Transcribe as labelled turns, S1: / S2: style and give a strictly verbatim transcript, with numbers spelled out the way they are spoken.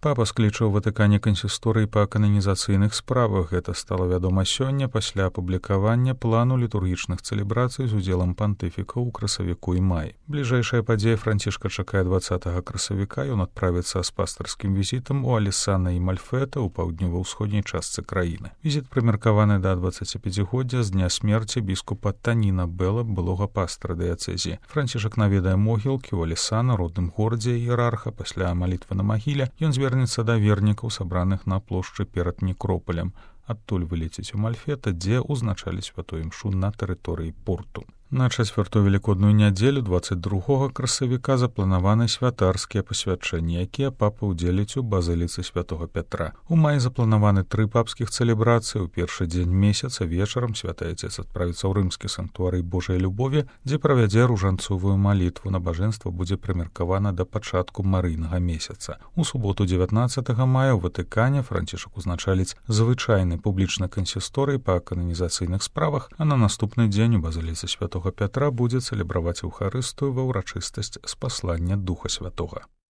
S1: Папа склічаў Ватыкане кансісторый па кананізацыйных справах. Гэта стала вядома сёння пасля апублікавання плану літургічных цэлебрацый з удзелам пантыфікаў у красавіку і маі. Бліжэйшая падзея Францішка чакае дваццатага красавіка. Ён адправіцца з пастырскім візітам у Алісана і Мальфета ў паўднёва-ўсходняй частцы краіны. Візіт прымеркаваны да дваццаціпяцігоддзя з дня смерці біскупа Таніна Белла, былога пастыра дыяцэзіі. Францішак наведае могілкі ў Алісана, родным горадзе іерарха. Пасля малітвы на магіле ён звернецца да вернікаў, сабраных на плошчы перад некропалем. Адтуль вылеціць у Мальфета, дзе ўзначалі святую імшу на тэрыторыі порту. На чацвёртую велікодную нядзелю дваццаць другога красавіка запланаваны святарскія пасвячэнні, якія папа ўдзеліць у базыліцы святого Пятра. У маі запланаваны тры папскіх цэлебрацыі. У першы дзень месяца вечарам святы Отец адправіцца ў рымскі санктуарый Божай любові, дзе правядзе ружанцовую малітву. Набажэнства будзе прымеркавана да пачатку марыйнага месяца. У суботу дзевятнаццатага мая ў Ватыкане Францішак узначаліць звычайны публічны кансісторый па кананізацыйных справах, а на наступны дзень у базыліцы святого Пятра будзе цэлебраваць Еўхарыстыю ва ўрачыстасць спаслання Духа Святога.